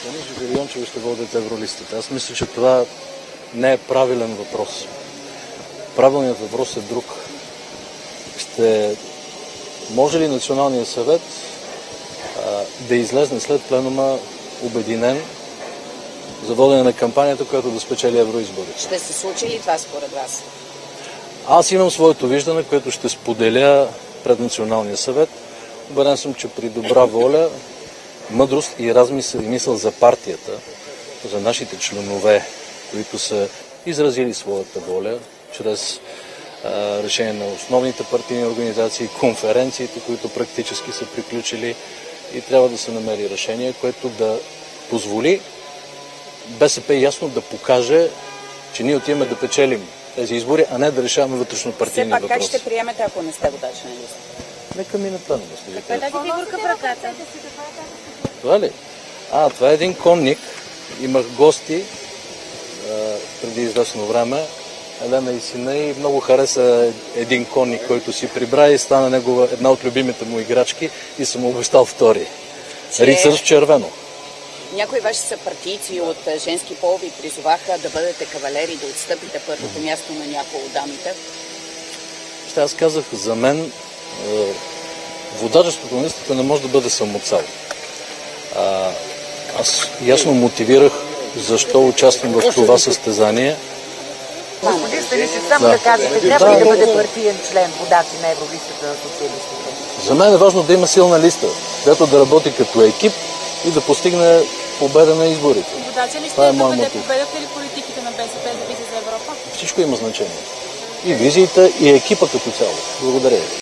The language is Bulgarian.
Станишев и Йончева ще водят евролистата. Аз мисля, че това не е правилен въпрос. Правилният въпрос е друг. Може ли Националният съвет да излезне след пленума обединен за водене на кампанията, която да спечели евроизборите? Ще се случи ли това според вас? Аз имам своето виждане, което ще споделя пред Националния съвет. Убеден съм, че при добра воля, мъдрост и размисъл и мисъл за партията, за нашите членове, които са изразили своята воля чрез решение на основните партийни организации, конференциите, които практически са приключили, и трябва да се намери решение, което да позволи БСП ясно да покаже, че ние отиваме да печелим тези избори, а не да решаваме вътрешно-партийни въпроси. Все пак как ще приемете, ако не сте водач на листа? Нека мине пленума. Каква е тази фигурка в ръката? Това ли? Това е един конник. Имах гости преди известно време. Елена и сина, и много хареса един конник, който си прибра и стана една от любимите му играчки и съм му обещал втори. Рицар в червено. Някои ваши съпартийци от женски пол ви призоваха да бъдете кавалери, да отстъпите първото място на някои от дамите. Аз казах, за мен водачеството на листата не може да бъде самоцел. Аз ясно мотивирах защо участвам в това състезание. Господин Станишев, само да кажете, трябва ли да бъде партиен член, водач на евролистата на социалистите? За мен е важно да има силна листа, която да работи като екип и да постигне победа на изборите. Водача ли ще да бъде победата или политиките на БСП за визия за Европа? Всичко има значение. И визията, и екипа като цяло. Благодаря ви.